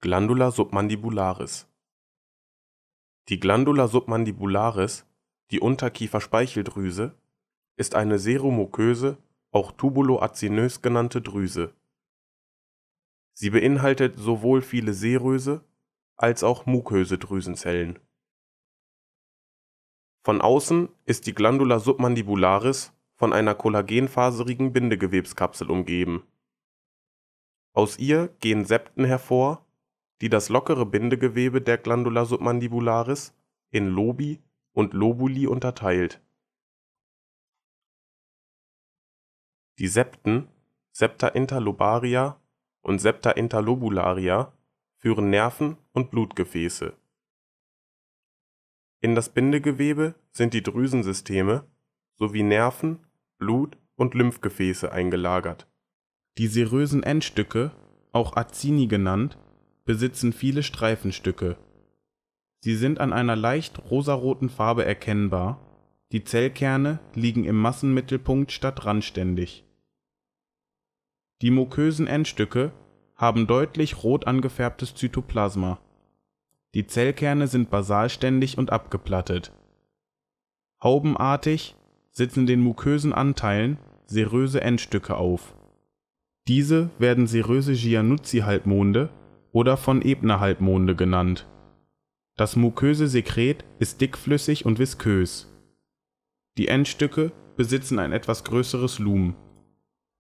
Glandula submandibularis. Die Glandula submandibularis, die Unterkieferspeicheldrüse, ist eine seromuköse, auch tubuloacinös genannte Drüse. Sie beinhaltet sowohl viele seröse als auch muköse Drüsenzellen. Von außen ist die Glandula submandibularis von einer kollagenfaserigen Bindegewebskapsel umgeben. Aus ihr gehen Septen hervor, die das lockere Bindegewebe der Glandula submandibularis in Lobi und Lobuli unterteilt. Die Septen, Septa interlobaria und Septa interlobularia, führen Nerven und Blutgefäße. In das Bindegewebe sind die Drüsensysteme sowie Nerven, Blut- und Lymphgefäße eingelagert. Die serösen Endstücke, auch Acini genannt, besitzen viele Streifenstücke. Sie sind an einer leicht rosaroten Farbe erkennbar, die Zellkerne liegen im Massenmittelpunkt statt randständig. Die mukösen Endstücke haben deutlich rot angefärbtes Zytoplasma. Die Zellkerne sind basalständig und abgeplattet. Haubenartig sitzen den mukösen Anteilen seröse Endstücke auf. Diese werden seröse Giannuzzi-Halbmonde oder von Ebner-Halbmonde genannt. Das muköse Sekret ist dickflüssig und viskös. Die Endstücke besitzen ein etwas größeres Lumen.